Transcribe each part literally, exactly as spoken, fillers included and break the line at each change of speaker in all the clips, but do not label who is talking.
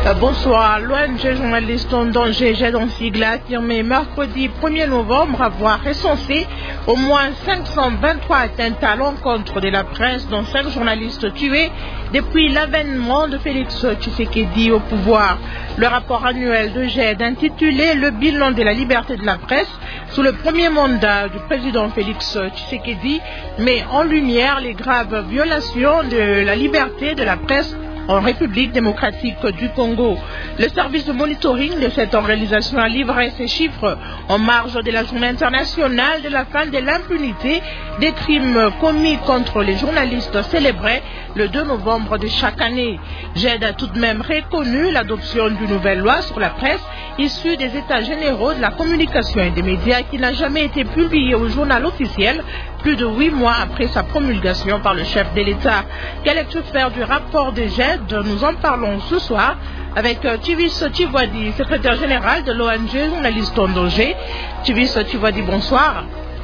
Euh, bonsoir, l'O N G journaliste en danger, J E D en sigle, a affirmé mercredi premier novembre avoir recensé au moins cinq cent vingt-trois atteintes à l'encontre de la presse, dont cinq journalistes tués depuis l'avènement de Félix Tshisekedi au pouvoir. Le rapport annuel de J E D intitulé « Le bilan de la liberté de la presse sous le premier mandat du président Félix Tshisekedi » met en lumière les graves violations de la liberté de la presse en République démocratique du Congo. Le service de monitoring de cette organisation a livré ces chiffres en marge de la journée internationale de la fin de l'impunité des crimes commis contre les journalistes célébrés le deux novembre de chaque année. J E D a tout de même reconnu l'adoption d'une nouvelle loi sur la presse issue des États généraux de la communication et des médias qui n'a jamais été publiée au journal officiel plus de huit mois après sa promulgation par le chef de l'État. Quelle est-il faire du rapport de J E D? Nous en parlons ce soir avec Tivis Tshivoadi, secrétaire général de l'O N G journaliste en danger. Tivis Tshivoadi, bonsoir.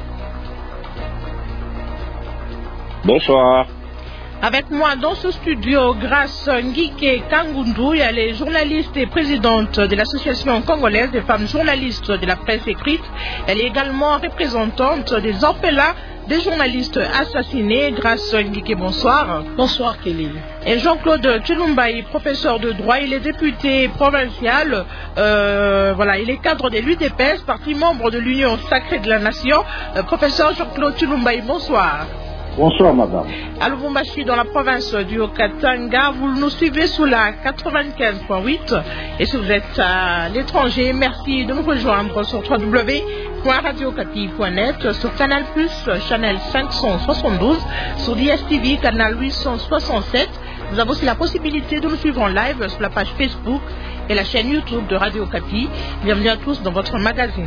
Bonsoir.
Avec moi dans ce studio, Grace Ngike Kangundu, elle est journaliste et présidente de l'Association congolaise des femmes journalistes de la presse écrite. Elle est également représentante des orphelins des journalistes assassinés. Grace Ngike, bonsoir.
Bonsoir Kelly.
Et Jean-Claude Tshilumbaï, professeur de droit, il est député provincial, euh, voilà, il est cadre de l'U D P S, parti membre de l'Union sacrée de la Nation. Euh, professeur Jean-Claude Tshilumbaï, bonsoir.
Bonsoir, madame.
À Lubumbashi, dans la province du Haut-Katanga, vous nous suivez sous la quatre-vingt-quinze point huit. Et si vous êtes à l'étranger, merci de nous rejoindre sur w w w point radio okapi point net, sur Canal Plus, Channel cinq cent soixante-douze, sur D S T V, Canal huit cent soixante-sept. Vous avez aussi la possibilité de nous suivre en live sur la page Facebook et la chaîne YouTube de Radio Okapi. Bienvenue à tous dans votre magazine.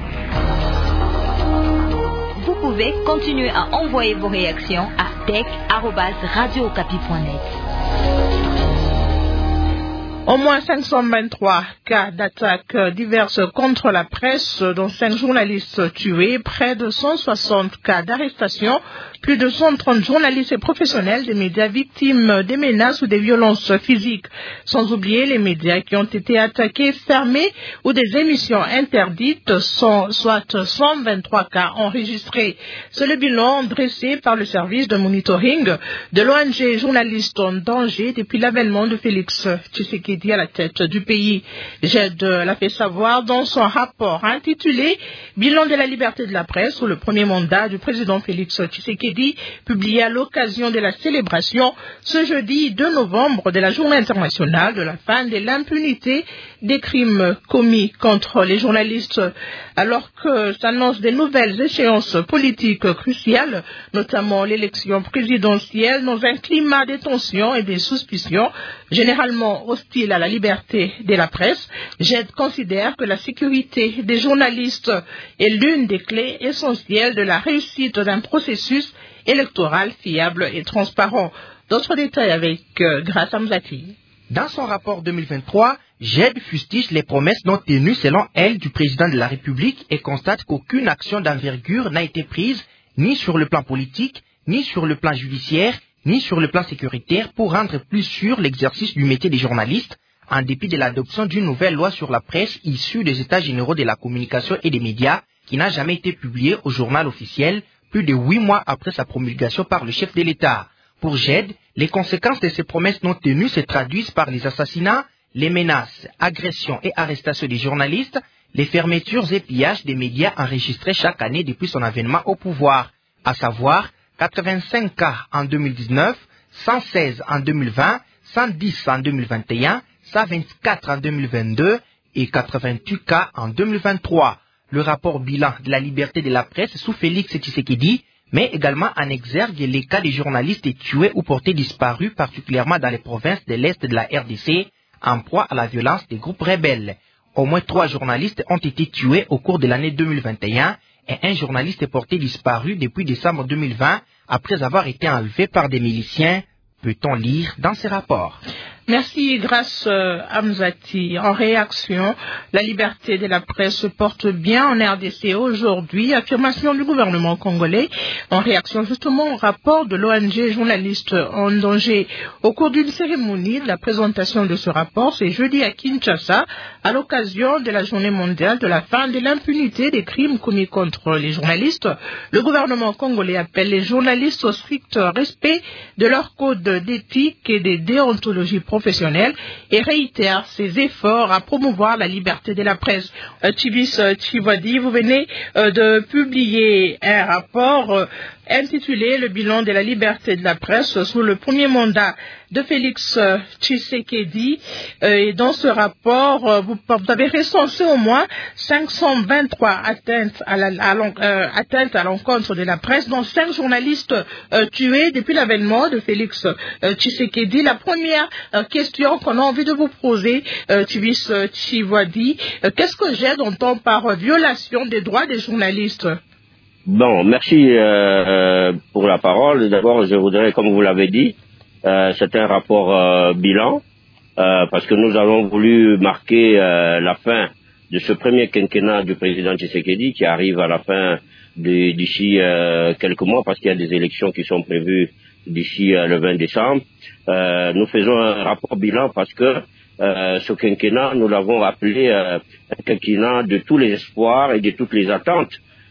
Vous pouvez continuer à envoyer vos réactions à tech arobase radio okapi point net.
Au moins cinq cent vingt-trois cas d'attaques diverses contre la presse, dont cinq journalistes tués, près de cent soixante cas d'arrestation, plus de cent trente journalistes et professionnels des médias victimes des menaces ou des violences physiques, sans oublier les médias qui ont été attaqués, fermés ou des émissions interdites, sont, soit cent vingt-trois cas enregistrés. C'est le bilan dressé par le service de monitoring de l'O N G journaliste en danger depuis l'avènement de Félix Tshisekedi à la tête du pays. J E D l'a fait savoir dans son rapport intitulé « Bilan de la liberté de la presse sous le premier mandat du président Félix Tshisekedi » publié à l'occasion de la célébration ce jeudi deux novembre de la journée internationale de la fin de l'impunité des crimes commis contre les journalistes. Alors que s'annoncent de nouvelles échéances politiques cruciales, notamment l'élection présidentielle, dans un climat de tension et de suspicion généralement hostile à la liberté de la presse, J E D considère que la sécurité des journalistes est l'une des clés essentielles de la réussite d'un processus électoral fiable et transparent. D'autres détails avec euh, Grace Amzati.
Dans son rapport deux mille vingt-trois, J E D fustige les promesses non tenues selon elle du président de la République et constate qu'aucune action d'envergure n'a été prise ni sur le plan politique, ni sur le plan judiciaire, ni sur le plan sécuritaire pour rendre plus sûr l'exercice du métier des journalistes, en dépit de l'adoption d'une nouvelle loi sur la presse issue des États généraux de la communication et des médias qui n'a jamais été publiée au journal officiel plus de huit mois après sa promulgation par le chef de l'État. Pour J E D, les conséquences de ces promesses non tenues se traduisent par les assassinats, les menaces, agressions et arrestations des journalistes, les fermetures et pillages des médias enregistrés chaque année depuis son avènement au pouvoir, à savoir quatre-vingt-cinq cas en deux mille dix-neuf, cent seize en deux mille vingt, cent dix en deux mille vingt et un, cent vingt-quatre en deux mille vingt-deux et quatre-vingt-huit cas en deux mille vingt-trois. Le rapport bilan de la liberté de la presse sous Félix Tshisekedi met également en exergue les cas des journalistes tués ou portés disparus, particulièrement dans les provinces de l'Est de la R D C, en proie à la violence des groupes rebelles. Au moins trois journalistes ont été tués au cours de l'année deux mille vingt et un et un journaliste est porté disparu depuis décembre deux mille vingt après avoir été enlevé par des miliciens, peut-on lire dans ces rapports.
Merci, grâce euh, Hamzati. En réaction, la liberté de la presse se porte bien en R D C aujourd'hui, affirmation du gouvernement congolais, en réaction justement au rapport de l'O N G Journalistes en danger. Au cours d'une cérémonie de la présentation de ce rapport, c'est jeudi à Kinshasa, à l'occasion de la journée mondiale de la fin de l'impunité des crimes commis contre les journalistes, le gouvernement congolais appelle les journalistes au strict respect de leur code d'éthique et des déontologies professionnelles et réitère ses efforts à promouvoir la liberté de la presse. Euh, Tibis euh, Chivadi, vous venez euh, de publier un rapport euh, intitulé « Le bilan de la liberté de la presse sous le premier mandat de Félix euh, Tshisekedi euh, ». Et dans ce rapport, euh, vous, vous avez recensé au moins cinq cent vingt-trois atteintes à, la, à, euh, atteintes à l'encontre de la presse, dont cinq journalistes euh, tués depuis l'avènement de Félix euh, Tshisekedi. La première euh, question qu'on a envie de vous poser, euh, Tibis euh, Chivadi, euh, qu'est-ce que j'aide entend par euh, violation des droits des journalistes?
Bon, merci euh, pour la parole. D'abord, je voudrais, comme vous l'avez dit, euh, c'est un rapport euh, bilan, euh, parce que nous avons voulu marquer euh, la fin de ce premier quinquennat du président Tshisekedi, qui arrive à la fin d'ici euh, quelques mois, parce qu'il y a des élections qui sont prévues d'ici euh, le vingt décembre. Euh, nous faisons un rapport bilan parce que euh, ce quinquennat, nous l'avons appelé euh, un quinquennat de tous les espoirs et de toutes les attentes.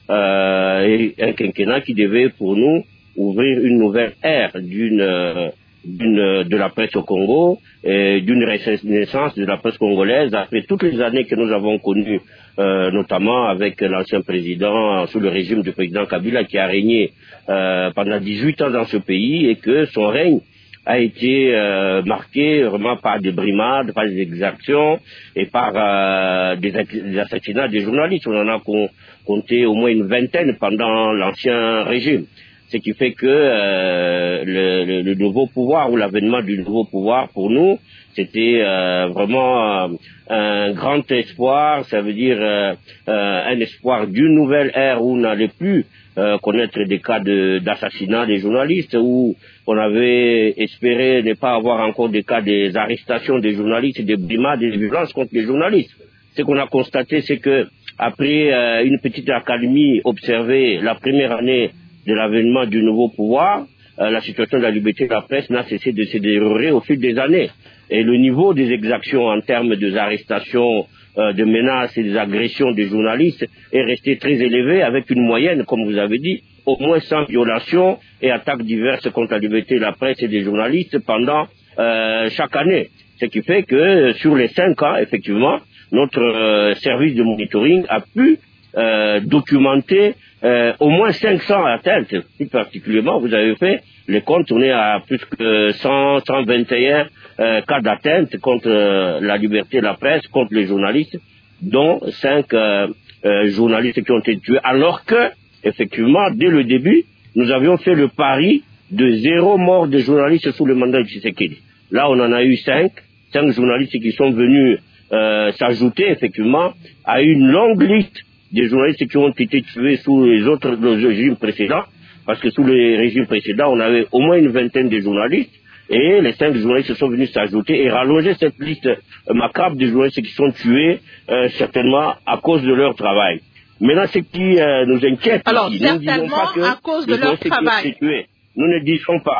Euh, et un quinquennat qui devait pour nous ouvrir une nouvelle ère d'une, euh, d'une de la presse au Congo et d'une renaissance de la presse congolaise après toutes les années que nous avons connues, euh, notamment avec l'ancien président sous le régime du président Kabila qui a régné euh, pendant dix-huit ans dans ce pays, et que son règne a été euh, marqué vraiment par des brimades, par des exactions et par euh, des, des assassinats des journalistes. On en a con, compté au moins une vingtaine pendant l'ancien régime. Ce qui fait que euh, le, le, le nouveau pouvoir ou l'avènement du nouveau pouvoir pour nous, c'était euh, vraiment euh, un grand espoir. Ça veut dire euh, euh, un espoir d'une nouvelle ère où on n'allait plus euh, connaître des cas de, d'assassinat des journalistes, où on avait espéré ne pas avoir encore des cas des arrestations des journalistes, des brimades, des violences contre les journalistes. Ce qu'on a constaté, c'est que après euh, une petite accalmie observée la première année de l'avènement du nouveau pouvoir, euh, la situation de la liberté de la presse n'a cessé de se détériorer au fil des années. Et le niveau des exactions en termes des arrestations, euh, de menaces et des agressions des journalistes est resté très élevé, avec une moyenne, comme vous avez dit, au moins cent violations et attaques diverses contre la liberté de la presse et des journalistes pendant euh, chaque année. Ce qui fait que sur les cinq ans, effectivement, notre euh, service de monitoring a pu euh, documenter Euh, au moins cinq cents atteintes. Plus particulièrement, vous avez fait les comptes, on est à plus que cent, cent vingt et un euh, cas d'atteinte contre euh, la liberté de la presse, contre les journalistes, dont cinq euh, euh, journalistes qui ont été tués, alors que, effectivement, dès le début, nous avions fait le pari de zéro mort de journalistes sous le mandat de Tshisekedi. Là, on en a eu cinq, cinq journalistes qui sont venus euh, s'ajouter, effectivement, à une longue liste des journalistes qui ont été tués sous les autres les régimes précédents, parce que sous les régimes précédents, on avait au moins une vingtaine de journalistes, et les cinq journalistes sont venus s'ajouter et rallonger cette liste macabre de journalistes qui sont tués, euh, certainement à cause de leur travail. Maintenant, ce qui euh, nous inquiète,
alors
ici,
certainement
nous pas que
à cause de leur travail.
Tués. Nous ne disons pas.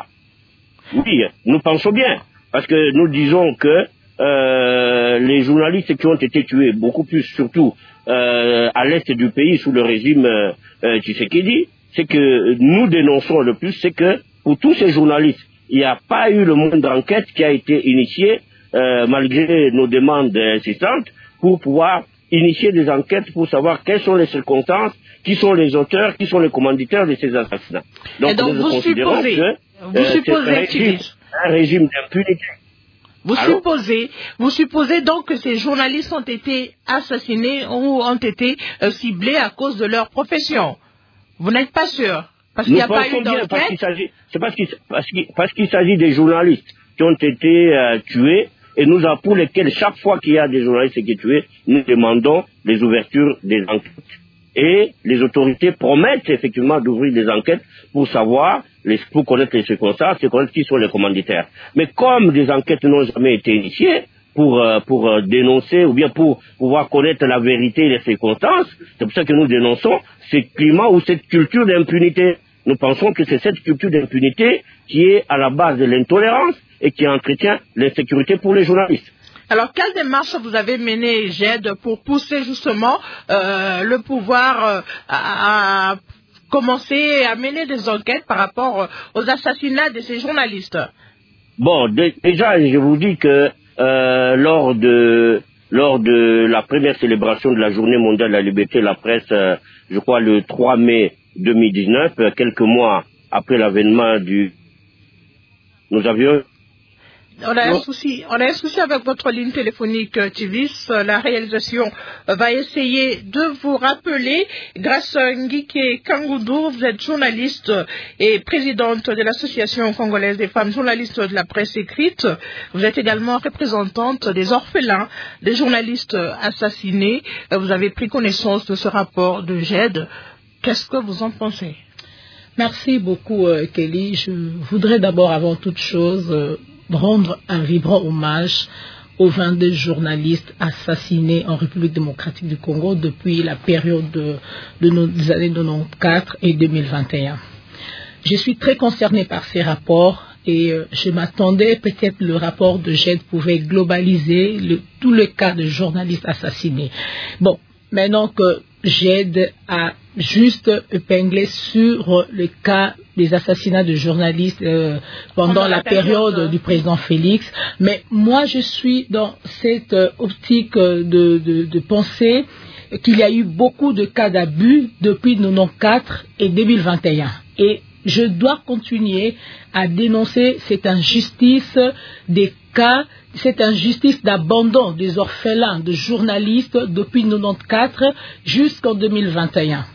Oui, nous pensons bien, parce que nous disons que euh, les journalistes qui ont été tués, beaucoup plus surtout Euh, à l'est du pays sous le régime euh, euh, Tshisekedi, c'est que nous dénonçons le plus, c'est que pour tous ces journalistes, il n'y a pas eu le moindre enquête qui a été initiée euh, malgré nos demandes insistantes pour pouvoir initier des enquêtes pour savoir quelles sont les circonstances, qui sont les auteurs, qui sont les commanditaires de ces assassinats. Donc,
Et donc
nous
vous
considérons
supposez,
que
vous
euh,
supposez,
c'est un régime, un régime d'impunité.
Vous
Allô?
supposez, vous supposez donc que ces journalistes ont été assassinés ou ont été euh, ciblés à cause de leur profession. Vous n'êtes pas sûr, parce qu'il n'y a pas eu d'enquête.
C'est parce qu'il parce qu'il, parce qu'il s'agit des journalistes qui ont été euh, tués, et nous, pour lesquels chaque fois qu'il y a des journalistes qui sont tués, nous demandons les ouvertures des enquêtes. et les autorités promettent effectivement d'ouvrir des enquêtes pour savoir, les, pour connaître les circonstances, et connaître qui sont les commanditaires. Mais comme des enquêtes n'ont jamais été initiées pour, euh, pour euh, dénoncer ou bien pour pouvoir connaître la vérité et les circonstances, c'est pour ça que nous dénonçons ce climat ou cette culture d'impunité. Nous pensons que c'est cette culture d'impunité qui est à la base de l'intolérance et qui entretient l'insécurité pour les journalistes.
Alors, quelle démarche vous avez menée, Jed, pour pousser justement euh, le pouvoir euh, à, à commencer à mener des enquêtes par rapport aux assassinats de ces journalistes?
Bon, d- déjà, je vous dis que euh, lors de lors de la première célébration de la Journée mondiale de la liberté de la presse, euh, je crois le trois mai deux mille dix-neuf, euh, quelques mois après l'avènement du... Nous avions...
On a, un souci, on a un souci avec votre ligne téléphonique, Tivis. La réalisation va essayer de vous rappeler. Grâce à Ngike Kangoudou, vous êtes journaliste et présidente de l'Association congolaise des femmes journalistes de la presse écrite. Vous êtes également représentante des orphelins, des journalistes assassinés. Vous avez pris connaissance de ce rapport de Jed. Qu'est-ce que vous en pensez?
Merci beaucoup, euh, Kelly. Je voudrais d'abord, avant toute chose, euh, rendre un vibrant hommage aux vingt-deux journalistes assassinés en République démocratique du Congo depuis la période de, de nos des années quatre-vingt-quatorze et deux mille vingt et un. Je suis très concernée par ces rapports et euh, je m'attendais peut-être le rapport de Jed pouvait globaliser le, tout le cas de journalistes assassinés. Bon, maintenant que Jed a juste épinglé sur le cas des assassinats de journalistes euh, pendant, pendant la, la période, période du président Félix. Mais moi, je suis dans cette euh, optique de, de, de penser qu'il y a eu beaucoup de cas d'abus depuis mille neuf cent quatre-vingt-quatorze et deux mille vingt et un. Et je dois continuer à dénoncer cette injustice des cas, cette injustice d'abandon des orphelins de journalistes depuis mille neuf cent quatre-vingt-quatorze jusqu'en deux mille vingt et un.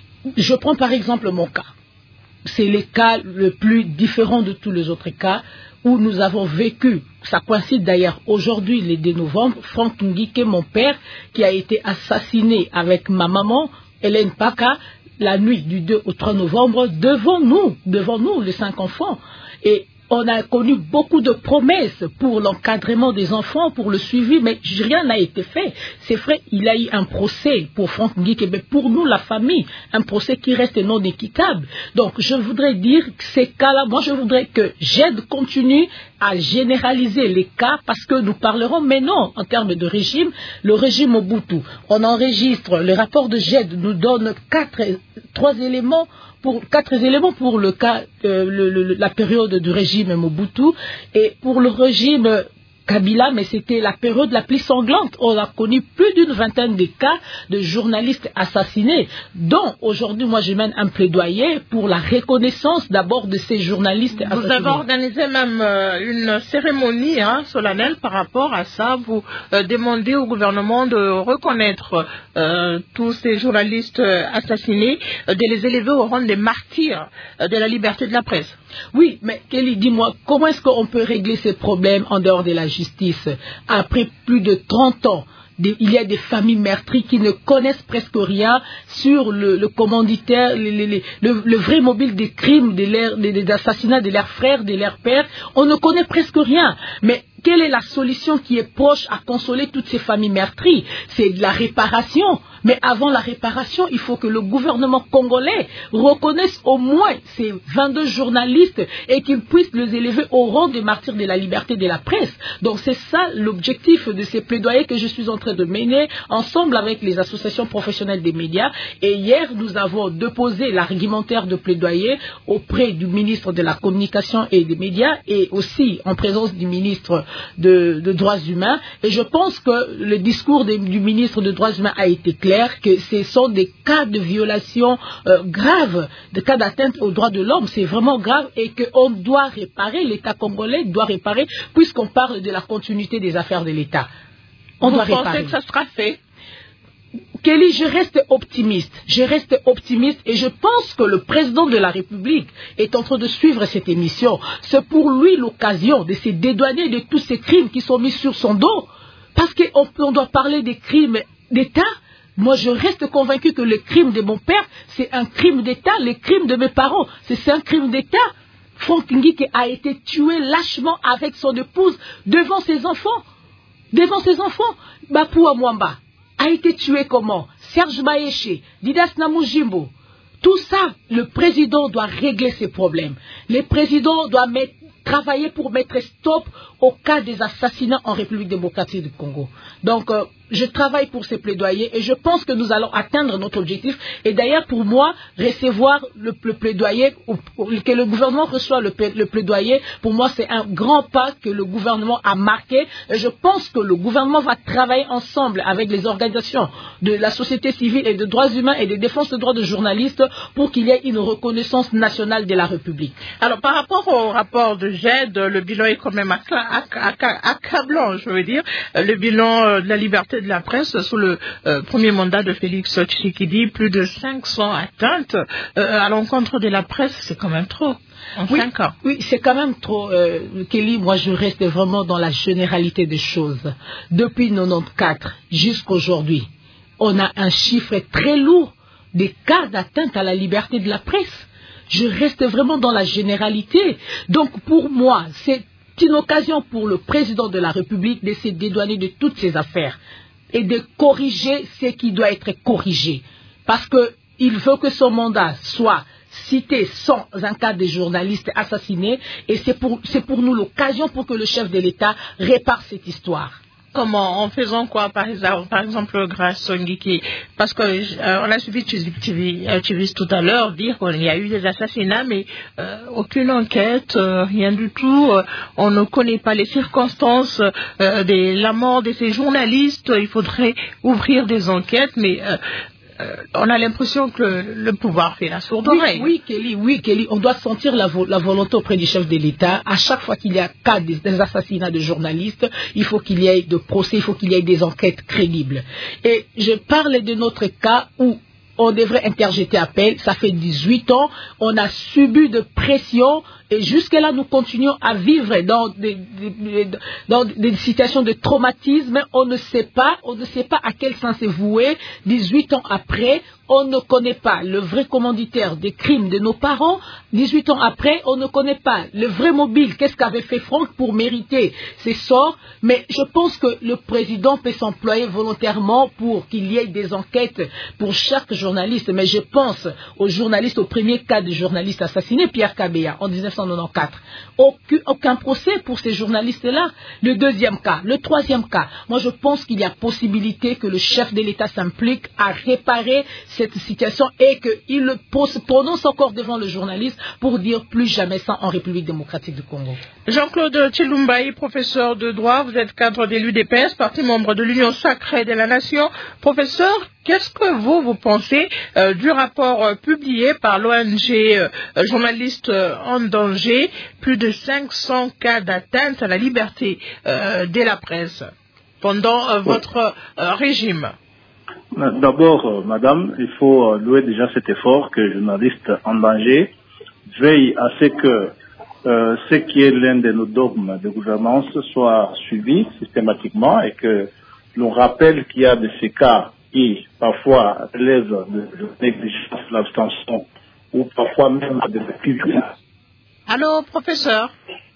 Je prends par exemple mon cas. C'est le cas le plus différent de tous les autres cas où nous avons vécu. Ça coïncide d'ailleurs aujourd'hui, le deux novembre, Franck Ngike, mon père, qui a été assassiné avec ma maman, Hélène Paka, la nuit du deux au trois novembre, devant nous, devant nous, les cinq enfants. Et on a connu beaucoup de promesses pour l'encadrement des enfants, pour le suivi, mais rien n'a été fait. C'est vrai, il y a eu un procès pour Franck Ngike, mais pour nous, la famille, un procès qui reste non équitable. Donc, je voudrais dire que ces cas-là, moi, je voudrais que Jed continue à généraliser les cas, parce que nous parlerons maintenant, en termes de régime, le régime Mobutu. On enregistre, le rapport de Jed nous donne quatre, trois éléments pour quatre éléments pour le cas, euh, le, le, la période du régime Mobutu et pour le régime Kabila, mais c'était la période la plus sanglante. On a connu plus d'une vingtaine de cas de journalistes assassinés, dont aujourd'hui, moi, je mène un plaidoyer pour la reconnaissance d'abord de ces journalistes
Vous
assassinés.
Vous avez organisé même euh, une cérémonie hein, solennelle par rapport à ça. Vous euh, demandez au gouvernement de reconnaître euh, tous ces journalistes assassinés, euh, de les élever au rang des martyrs euh, de la liberté de la presse.
Oui, mais Kelly, dis-moi, comment est-ce qu'on peut régler ces problèmes en dehors de la justice? Après plus de trente ans, des, il y a des familles meurtries qui ne connaissent presque rien sur le, le commanditaire, le, le, le, le vrai mobile des crimes, des, des, des assassinats de leurs frères, de leurs pères. On ne connaît presque rien. Mais quelle est la solution qui est proche à consoler toutes ces familles meurtries? C'est de la réparation. Mais avant la réparation, il faut que le gouvernement congolais reconnaisse au moins ces vingt-deux journalistes et qu'il puisse les élever au rang des martyrs de la liberté de la presse. Donc c'est ça l'objectif de ces plaidoyers que je suis en train de mener ensemble avec les associations professionnelles des médias. Et hier, nous avons déposé l'argumentaire de plaidoyer auprès du ministre de la Communication et des Médias et aussi en présence du ministre de, de Droits Humains. Et je pense que le discours de, du ministre de Droits Humains a été clair, que ce sont des cas de violation euh, graves, des cas d'atteinte aux droits de l'homme, c'est vraiment grave et qu'on doit réparer, l'État congolais doit réparer, puisqu'on parle de la continuité des affaires de l'État. On
Vous
doit
pensez
réparer.
que ça sera fait?
Kelly, je reste optimiste, je reste optimiste et je pense que le président de la République est en train de suivre cette émission. C'est pour lui l'occasion de se dédouaner de tous ces crimes qui sont mis sur son dos, parce qu'on on doit parler des crimes d'État, Moi, je reste convaincu que le crime de mon père, c'est un crime d'État. Le crime de mes parents, c'est un crime d'État. Franck Nguike a été tué lâchement avec son épouse devant ses enfants. Devant ses enfants. Bapoua Mwamba a été tué comment? Serge Maéché, Didas Namujimbo. Tout ça, le président doit régler ses problèmes. Le président doit mettre, travailler pour mettre stop au cas des assassinats en République démocratique du Congo. Donc, euh, je travaille pour ces plaidoyers et je pense que nous allons atteindre notre objectif. Et d'ailleurs, pour moi, recevoir le, le plaidoyer, ou, ou, que le gouvernement reçoit le, le plaidoyer, pour moi, c'est un grand pas que le gouvernement a marqué. Et je pense que le gouvernement va travailler ensemble avec les organisations de la société civile et de droits humains et de défense des droits de journalistes pour qu'il y ait une reconnaissance nationale de la République.
Alors, par rapport au rapport de G E D, le bilan est quand même accablant, je veux dire. Le bilan de la liberté de la presse sous le euh, premier mandat de Félix Tshisekedi, plus de cinq cents atteintes euh, à l'encontre de la presse, c'est quand même trop. En
oui,
cinq ans.
Oui, c'est quand même trop. Euh, Kelly, moi je reste vraiment dans la généralité des choses. Depuis mille neuf cent quatre-vingt-quatorze jusqu'aujourd'hui, on a un chiffre très lourd des cas d'atteinte à la liberté de la presse. Je reste vraiment dans la généralité. Donc pour moi, c'est une occasion pour le président de la République de se dédouaner de toutes ces affaires et de corriger ce qui doit être corrigé. Parce qu'il veut que son mandat soit cité sans un cas de journalistes assassinés et c'est pour, c'est pour nous l'occasion pour que le chef de l'État répare cette histoire.
Comment? En faisant quoi, par exemple, par exemple grâce à Nguike? Parce qu'on euh, a suivi Chivis tout à l'heure dire qu'il y a eu des assassinats, mais euh, aucune enquête, euh, rien du tout. Euh, on ne connaît pas les circonstances euh, de la mort de ces journalistes. Il faudrait ouvrir des enquêtes, mais... Euh, Euh, on a l'impression que le, le pouvoir fait la sourde oreille.
Oui, oui, Kelly, oui, Kelly, on doit sentir la, vo la volonté auprès du chef de l'État. À chaque fois qu'il y a cas des, des assassinats de journalistes, il faut qu'il y ait de procès, il faut qu'il y ait des enquêtes crédibles. Et je parle de notre cas où on devrait interjeter appel. Ça fait dix-huit ans, on a subi de pression et jusque-là, nous continuons à vivre dans des, des, dans des situations de traumatisme. On ne sait pas, on ne sait pas à quel sens c'est voué. dix-huit ans après, on ne connaît pas le vrai commanditaire des crimes de nos parents. dix-huit ans après, on ne connaît pas le vrai mobile. Qu'est-ce qu'avait fait Franck pour mériter ses sorts? Mais je pense que le président peut s'employer volontairement pour qu'il y ait des enquêtes pour chaque journaliste. Mais je pense aux journalistes, au premier cas de journaliste assassiné, Pierre Kabeya, en dix-neuf cent quatre-vingt-quatorze. Aucun, aucun procès pour ces journalistes-là. Le deuxième cas, le troisième cas. Moi, je pense qu'il y a possibilité que le chef de l'État s'implique à réparer cette situation et qu'il le prononce encore devant le journaliste pour dire plus jamais ça en République démocratique du Congo.
Jean-Claude Tshilumbayi, professeur de droit, vous êtes cadre de l'U D P S, parti membre de l'Union sacrée de la Nation. Professeur, qu'est-ce que vous, vous pensez euh, du rapport euh, publié par l'O N G euh, Journalistes euh, en danger, plus de cinq cents cas d'atteinte à la liberté euh, de la presse pendant euh, votre euh, régime?
D'abord, euh, madame, il faut euh, louer déjà cet effort que les journalistes en danger veillent à ce que euh, ce qui est l'un de nos dogmes de gouvernance soit suivi systématiquement et que l'on rappelle qu'il y a de ces cas qui parfois relèvent de négligence, l'abstention ou parfois même de l'activité.
Allô, professeur?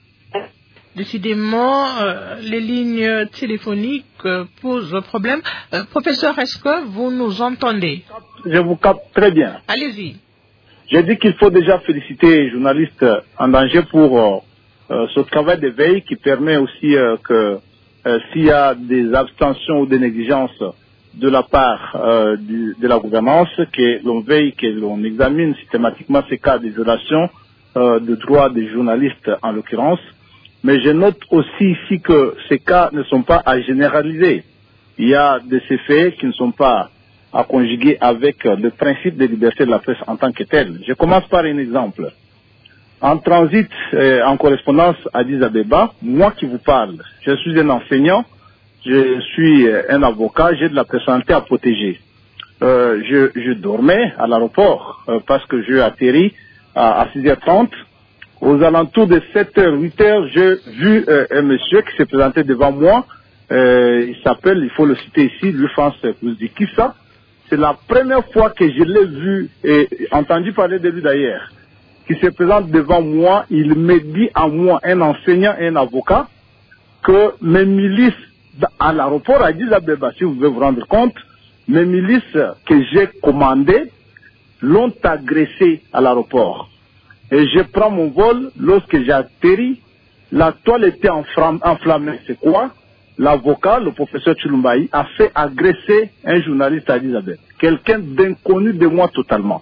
Décidément, euh, les lignes téléphoniques euh, posent problème. Euh, professeur, est-ce que vous nous entendez?
Je vous capte très bien.
Allez-y.
J'ai dit qu'il faut déjà féliciter les journalistes en danger pour euh, euh, ce travail de veille qui permet aussi euh, que euh, s'il y a des abstentions ou des négligences de la part euh, du, de la gouvernance, que l'on veille, que l'on examine systématiquement ces cas de violation euh, de droits des journalistes en l'occurrence. Mais je note aussi ici que ces cas ne sont pas à généraliser. Il y a de ces faits qui ne sont pas à conjuguer avec le principe de liberté de la presse en tant que tel. Je commence par un exemple. En transit, euh, en correspondance à Addis Abeba, moi qui vous parle, je suis un enseignant, je suis un avocat, j'ai de la personnalité à protéger. Euh, je, je dormais à l'aéroport euh, parce que je atterris à, à six heures trente. Aux alentours de sept heures, huit heures, j'ai vu euh, un monsieur qui s'est présenté devant moi. Euh, il s'appelle, il faut le citer ici, lui France Kouzdikissa. c'est la première fois que je l'ai vu et entendu parler de lui d'ailleurs, qui se présente devant moi. Il me dit à moi, un enseignant et un avocat, que mes milices à l'aéroport à Addis Abeba, si vous pouvez vous rendre compte, mes milices que j'ai commandées l'ont agressé à l'aéroport. Et je prends mon vol, lorsque j'ai atterri, la toile était enflammée. C'est quoi? L'avocat, le professeur Chilumbaï, a fait agresser un journaliste à Addis Abeba. Quelqu'un d'inconnu de moi totalement.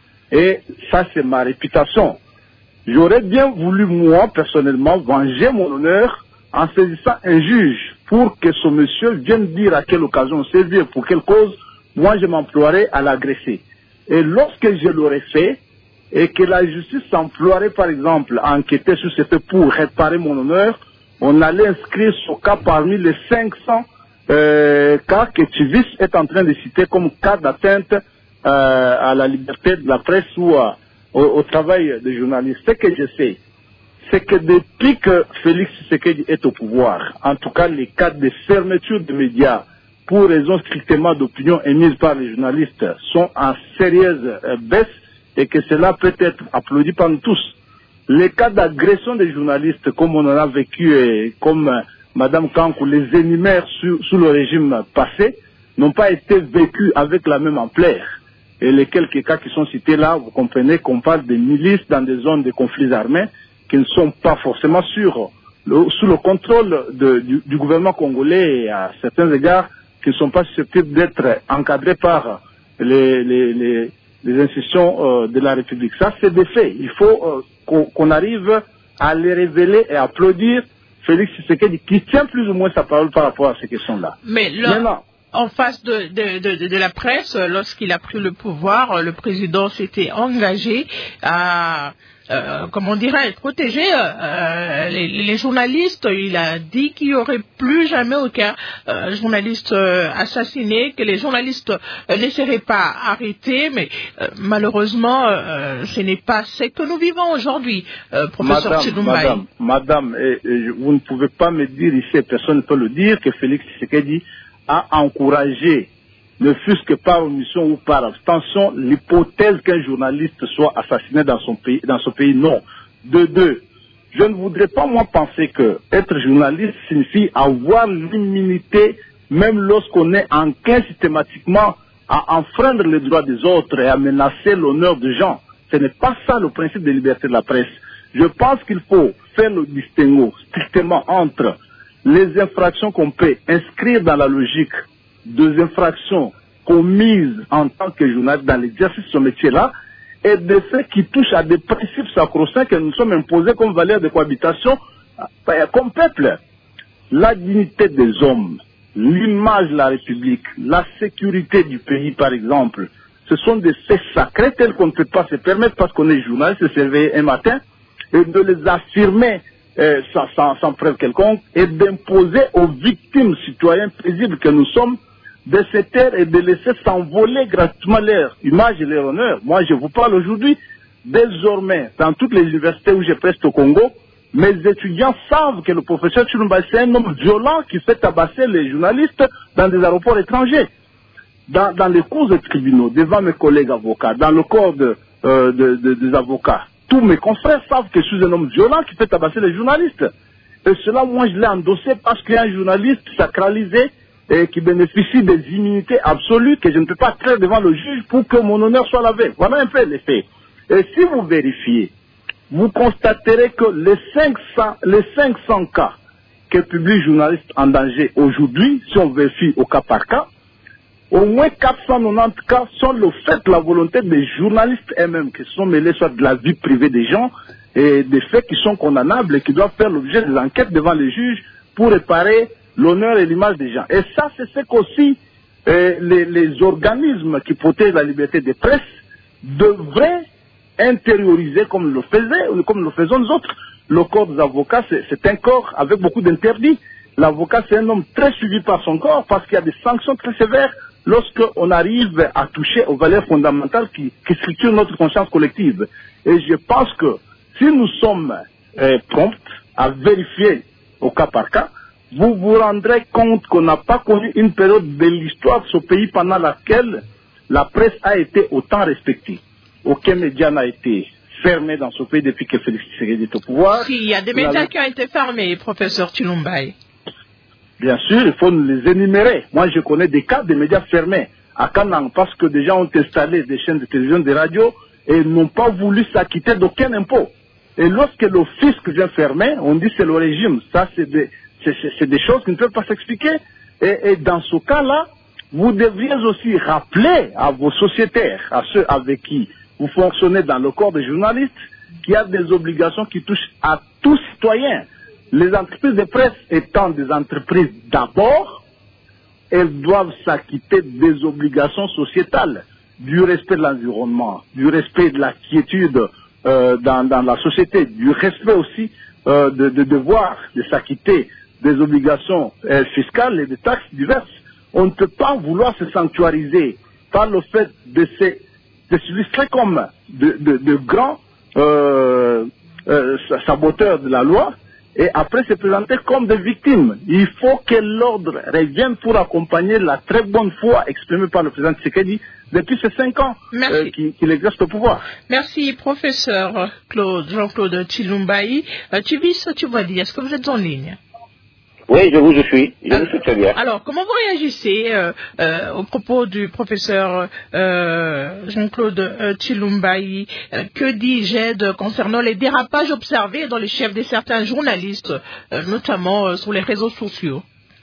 Et ça, c'est ma réputation. J'aurais bien voulu, moi, personnellement, venger mon honneur en saisissant un juge pour que ce monsieur vienne dire à quelle occasion servir, pour quelle cause, moi, je m'emploierais à l'agresser. Et lorsque je l'aurais fait, et que la justice s'emploierait, par exemple, à enquêter sur ce fait pour réparer mon honneur, on allait inscrire ce cas parmi les cinq cents euh, cas que Tivis est en train de citer comme cas d'atteinte euh, à la liberté de la presse ou à, au, au travail des journalistes. Ce que je sais, c'est que depuis que Félix Tshisekedi est au pouvoir, en tout cas les cas de fermeture de médias pour raison strictement d'opinion émise par les journalistes sont en sérieuse euh, baisse et que cela peut être applaudi par nous tous. Les cas d'agression des journalistes, comme on en a vécu et comme euh, Mme Kankou les énumère sous, sous le régime passé, n'ont pas été vécus avec la même ampleur. Et les quelques cas qui sont cités là, vous comprenez qu'on parle de milices dans des zones de conflits armés qui ne sont pas forcément sur le, sous le contrôle de, du, du gouvernement congolais et à certains égards qui ne sont pas susceptibles d'être encadrés par les, les, les, les institutions euh, de la République. Ça, c'est des faits. Il faut euh, qu'on, qu'on arrive à les révéler et applaudir Félix Tshisekedi, qui tient plus ou moins sa parole par rapport à ces questions-là.
Mais là, Maintenant, en face de, de, de, de la presse, lorsqu'il a pris le pouvoir, le président s'était engagé à, euh, comment dirais-je, protéger euh, les, les journalistes. Il a dit qu'il n'y aurait plus jamais aucun euh, journaliste euh, assassiné, que les journalistes euh, ne seraient pas arrêtés, mais euh, malheureusement, euh, ce n'est pas ce que nous vivons aujourd'hui, euh, professeur Chilumbaï.
Madame, madame et, et, vous ne pouvez pas me dire ici, personne ne peut le dire, que Félix Tshisekedi a encouragé, ne fût-ce que par omission ou par abstention, l'hypothèse qu'un journaliste soit assassiné dans son pays, dans ce pays. Non. De deux, je ne voudrais pas moi penser que être journaliste signifie avoir l'immunité, même lorsqu'on est enclin systématiquement à enfreindre les droits des autres et à menacer l'honneur des gens. Ce n'est pas ça le principe de liberté de la presse. Je pense qu'il faut faire le distinguo strictement entre les infractions qu'on peut inscrire dans la logique des infractions commises en tant que journaliste dans l'exercice de ce métier-là et des faits qui touchent à des principes sacro-saints que nous sommes imposés comme valeur de cohabitation, comme peuple. La dignité des hommes, l'image de la République, la sécurité du pays par exemple, ce sont des faits sacrés tels qu'on ne peut pas se permettre parce qu'on est journaliste, de se réveiller un matin et de les affirmer Euh, sans, sans, sans preuve quelconque, et d'imposer aux victimes citoyens paisibles que nous sommes de se taire et de laisser s'envoler gratuitement leur image et leur honneur. Moi, je vous parle aujourd'hui, désormais, dans toutes les universités où je preste au Congo, mes étudiants savent que le professeur Chilumbaï, c'est un homme violent qui fait tabasser les journalistes dans des aéroports étrangers. Dans, dans les cours de tribunaux, devant mes collègues avocats, dans le corps de, euh, de, de, des avocats, tous mes confrères savent que je suis un homme violent qui fait tabasser les journalistes. Et cela, moi, je l'ai endossé parce qu'il y a un journaliste sacralisé et qui bénéficie des immunités absolues que je ne peux pas traire devant le juge pour que mon honneur soit lavé. Voilà un peu les faits. Et si vous vérifiez, vous constaterez que les cinq cents, les cinq cents cas que publie Journalistes en danger aujourd'hui, si on vérifie au cas par cas, au moins quatre cent quatre-vingt-dix cas sont le fait de la volonté des journalistes eux-mêmes qui sont mêlés soit de la vie privée des gens et des faits qui sont condamnables et qui doivent faire l'objet des enquêtes devant les juges pour réparer l'honneur et l'image des gens. Et ça, c'est ce qu'aussi euh, les, les organismes qui protègent la liberté de presse devraient intérioriser comme le faisaient, comme le faisons nous autres. Le corps des avocats, c'est, c'est un corps avec beaucoup d'interdits. L'avocat, c'est un homme très suivi par son corps parce qu'il y a des sanctions très sévères lorsqu'on arrive à toucher aux valeurs fondamentales qui, qui structurent notre conscience collective. Et je pense que si nous sommes euh, prompts à vérifier au cas par cas, vous vous rendrez compte qu'on n'a pas connu une période de l'histoire de ce pays pendant laquelle la presse a été autant respectée. Aucun média n'a été fermé dans ce pays depuis que Félix Tshisekedi est au pouvoir.
Si, il y a des médias qui ont été fermés, professeur Chilumbaï.
Bien sûr, il faut les énumérer. Moi, je connais des cas de médias fermés à Kanang parce que des gens ont installé des chaînes de télévision, des radios et n'ont pas voulu s'acquitter d'aucun impôt. Et lorsque le fisc vient fermer, on dit c'est le régime. Ça, c'est des, c'est, c'est des choses qui ne peuvent pas s'expliquer. Et, et dans ce cas-là, vous devriez aussi rappeler à vos sociétaires, à ceux avec qui vous fonctionnez dans le corps des journalistes, qu'il y a des obligations qui touchent à tous citoyens. Les entreprises de presse étant des entreprises d'abord, elles doivent s'acquitter des obligations sociétales, du respect de l'environnement, du respect de la quiétude euh, dans, dans la société, du respect aussi euh, de, de devoir de s'acquitter des obligations euh, fiscales et des taxes diverses. On ne peut pas vouloir se sanctuariser par le fait de se, de se illustrer comme de, de, de grands euh, euh, saboteurs de la loi, et après se présenter comme des victimes. Il faut que l'ordre revienne pour accompagner la très bonne foi exprimée par le président Tshisekedi depuis ces cinq ans euh, qu'il qui exerce au pouvoir.
Merci, professeur Claude, Jean-Claude Chilumbaï. Euh, tu vis ce que tu vas dire. Est-ce que vous êtes en ligne?
Oui, je vous je suis. Je vous suis très bien.
Alors, comment vous réagissez euh, euh, au propos du professeur euh, Jean-Claude euh, Chilumbaï? euh, Que dit G E D concernant les dérapages observés dans les chefs de certains journalistes, euh, notamment euh, sur les réseaux sociaux?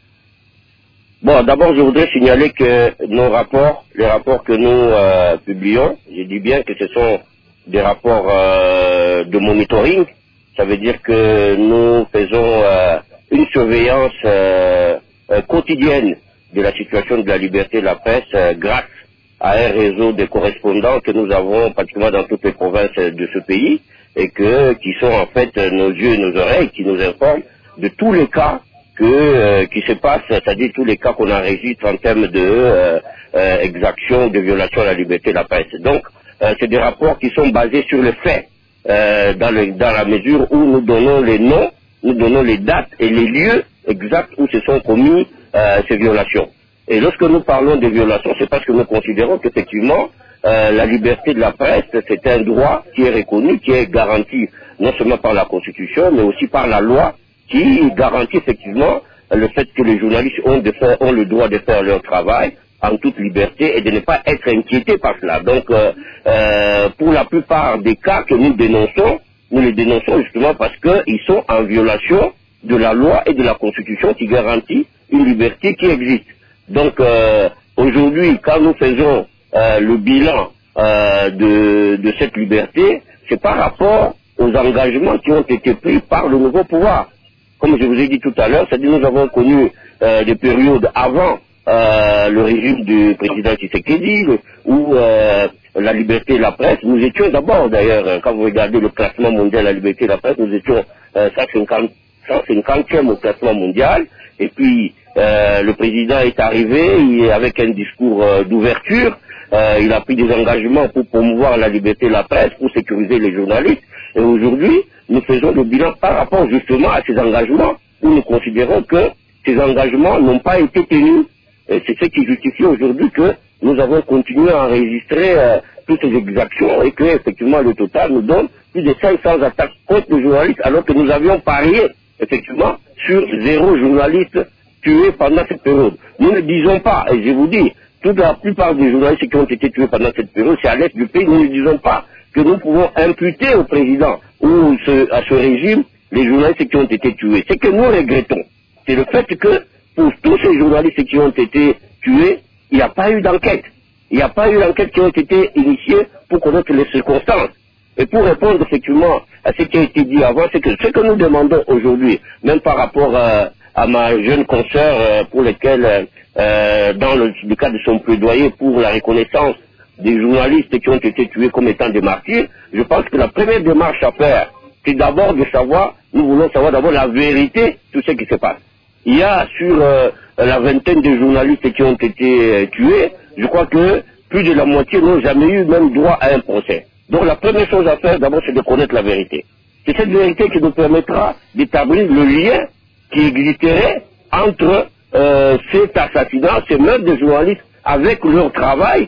Bon, d'abord, je voudrais signaler que nos rapports, les rapports que nous euh, publions, je dis bien que ce sont des rapports euh, de monitoring. Ça veut dire que nous faisons euh, une surveillance euh, euh, quotidienne de la situation de la liberté de la presse euh, grâce à un réseau de correspondants que nous avons pratiquement dans toutes les provinces de ce pays et que, qui sont en fait nos yeux et nos oreilles, qui nous informent de tous les cas que, euh, qui se passent, c'est-à-dire tous les cas qu'on enregistre en termes de euh, euh, exactions, de violations à la liberté de la presse. Donc, euh, c'est des rapports qui sont basés sur les faits, euh, dans, le, dans la mesure où nous donnons les noms, nous donnons les dates et les lieux exacts où se sont commis euh, ces violations. Et lorsque nous parlons de violations, c'est parce que nous considérons qu'effectivement, euh, la liberté de la presse, c'est un droit qui est reconnu, qui est garanti non seulement par la Constitution, mais aussi par la loi, qui garantit effectivement le fait que les journalistes ont, de faire, ont le droit de faire leur travail en toute liberté et de ne pas être inquiétés par cela. Donc, euh, euh, pour la plupart des cas que nous dénonçons, nous les dénonçons justement parce qu'ils sont en violation de la loi et de la Constitution qui garantit une liberté qui existe. Donc euh, aujourd'hui, quand nous faisons euh, le bilan euh, de, de cette liberté, c'est par rapport aux engagements qui ont été pris par le nouveau pouvoir. Comme je vous ai dit tout à l'heure, c'est-à-dire nous avons connu euh, des périodes avant euh, le régime du président Tshisekedi, où euh, la liberté de la presse, nous étions d'abord d'ailleurs, quand vous regardez le classement mondial de la liberté de la presse, nous étions euh, cent cinquantième au classement mondial, et puis euh, le président est arrivé il, avec un discours euh, d'ouverture, euh, il a pris des engagements pour promouvoir la liberté de la presse, pour sécuriser les journalistes, et aujourd'hui, nous faisons le bilan par rapport justement à ces engagements, où nous considérons que ces engagements n'ont pas été tenus. Et c'est ce qui justifie aujourd'hui que nous avons continué à enregistrer euh, toutes ces exactions et que effectivement le total nous donne plus de cinq cents attaques contre les journalistes alors que nous avions parié effectivement sur zéro journaliste tué pendant cette période. Nous ne disons pas, et je vous dis, toute la plupart des journalistes qui ont été tués pendant cette période, c'est à l'est du pays, nous ne disons pas que nous pouvons imputer au président ou ce, à ce régime les journalistes qui ont été tués. Ce que nous regrettons, c'est le fait que pour tous ces journalistes qui ont été tués, il n'y a pas eu d'enquête. Il n'y a pas eu d'enquête qui ont été initiées pour connaître les circonstances. Et pour répondre effectivement à ce qui a été dit avant, c'est que ce que nous demandons aujourd'hui, même par rapport euh, à ma jeune consoeur euh, pour laquelle, euh, dans le, le cadre de son plaidoyer pour la reconnaissance des journalistes qui ont été tués comme étant des martyrs, je pense que la première démarche à faire, c'est d'abord de savoir, nous voulons savoir d'abord la vérité de ce qui se passe. Il y a sur euh, la vingtaine de journalistes qui ont été euh, tués, je crois que plus de la moitié n'ont jamais eu même droit à un procès. Donc la première chose à faire d'abord c'est de connaître la vérité. C'est cette vérité qui nous permettra d'établir le lien qui existerait entre euh, cet assassinat, ces meurtres de journalistes avec leur travail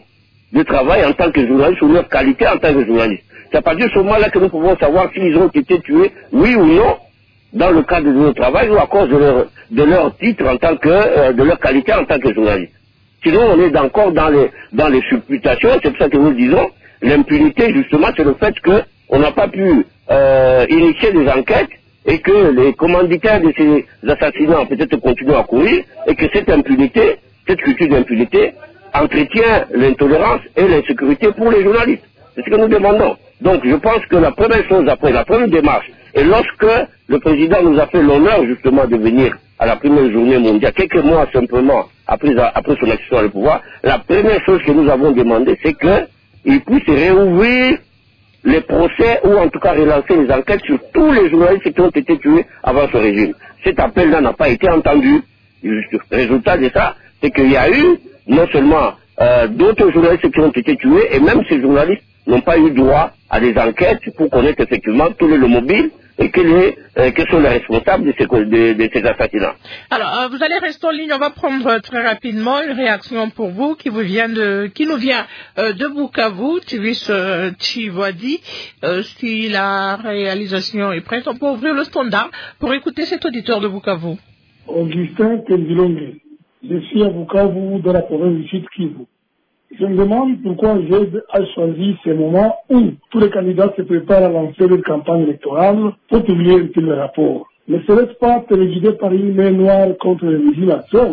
de travail en tant que journaliste ou leur qualité en tant que journaliste. C'est à partir de ce moment-là que nous pouvons savoir s'ils ont été tués, oui ou non, dans le cadre de leur travail ou à cause de leur, de leur titre en tant que, euh, de leur qualité en tant que journaliste. Sinon, on est encore dans les, dans les supputations, c'est pour ça que nous disons, l'impunité, justement, c'est le fait qu'on n'a pas pu euh, initier des enquêtes et que les commanditaires de ces assassinats ont peut-être continué à courir et que cette impunité, cette culture d'impunité entretient l'intolérance et l'insécurité pour les journalistes. C'est ce que nous demandons. Donc je pense que la première chose après, la première démarche, et lorsque le président nous a fait l'honneur justement de venir à la première journée mondiale, quelques mois simplement après, après son accession au pouvoir, la première chose que nous avons demandé, c'est qu'il puisse réouvrir les procès ou en tout cas relancer les enquêtes sur tous les journalistes qui ont été tués avant ce régime. Cet appel-là n'a pas été entendu. Le résultat de ça, c'est qu'il y a eu non seulement euh, d'autres journalistes qui ont été tués, et même ces journalistes n'ont pas eu droit à des enquêtes pour connaître effectivement tout le mobile et quels euh, quels sont les responsables de ces, de, de ces assassinats.
Alors, euh, vous allez rester en ligne, on va prendre très rapidement une réaction pour vous qui vous vient de, qui nous vient euh, de Bukavu, Tivis euh, Chivadi. Euh, si la réalisation est prête, on peut ouvrir le standard pour écouter cet auditeur de Bukavu.
Augustin Kenvilonge, je suis à Bukavu dans la province du Sud Kivu. Je me demande pourquoi G E D a choisi ce moment où tous les candidats se préparent à lancer leur campagne électorale pour publier un tel rapport. Ne serait-ce pas téléguidé par une main noire contre le régime actuel?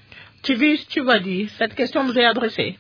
Tu vis, tu vas dire, cette question vous est adressée.